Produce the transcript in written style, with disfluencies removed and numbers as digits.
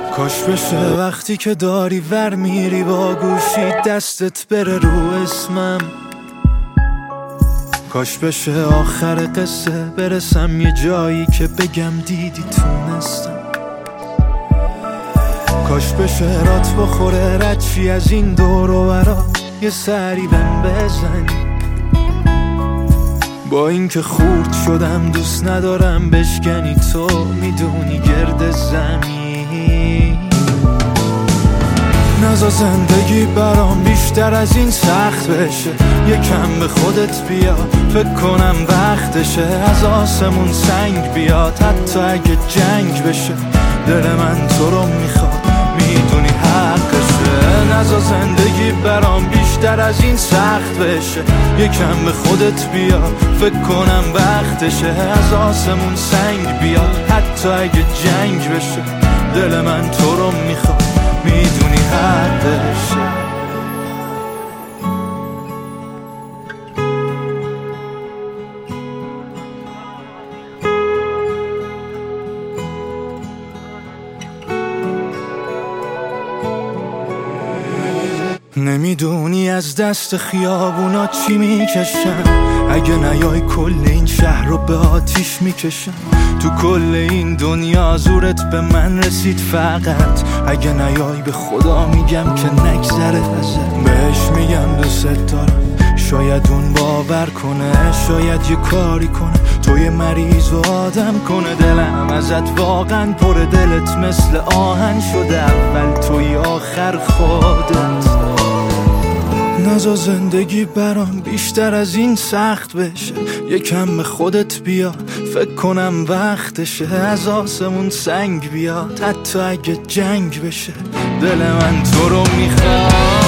کاش بشه وقتی که داری ور میری با گوشی دستت بره رو اسمم. کاش بشه آخر قصه برسم یه جایی که بگم دیدی تونستم. کاش بشه رات بخوره ردشی از این دور و برا یه سری بهم بزنی. با اینکه خورد شدم دوست ندارم بشکنی، تو میدونی گرد زمین. نزا زندگی برام بیشتر از این سخت بشه، یکم به خودت بیا فکر کنم وقتشه. از آسمون سنگ بیاد حتی اگه جنگ بشه، دل من تو رو میخواد میدونی حقشه. نزا زندگی برام بیشتر از این سخت بشه، یکم به خودت بیا فکر کنم وقتشه. از آسمون سنگ بیاد حتی اگه جنگ بشه، دل من تو رو میخواد میدونی حقشه. نمیدونی از دست خیابونا چی میکشم، اگه نیای کل این شهر رو به آتیش میکشم. تو کل این دنیا زورت به من رسید فقط، اگه نیای به خدا میگم که نگذره ازت. بهش میگم دوست دارم، شاید اون باور کنه، شاید یه کاری کنه توی مریض و آدم کنه. دلم ازت واقعا پر، دلت مثل آهن شده، اول توی آخر خودت. نزا زندگی برام بیشتر از این سخت بشه، یکم به خودت بیا فکر کنم وقتشه. از آسمون سنگ بیاد حتی اگه جنگ بشه، دل من تو رو میخواد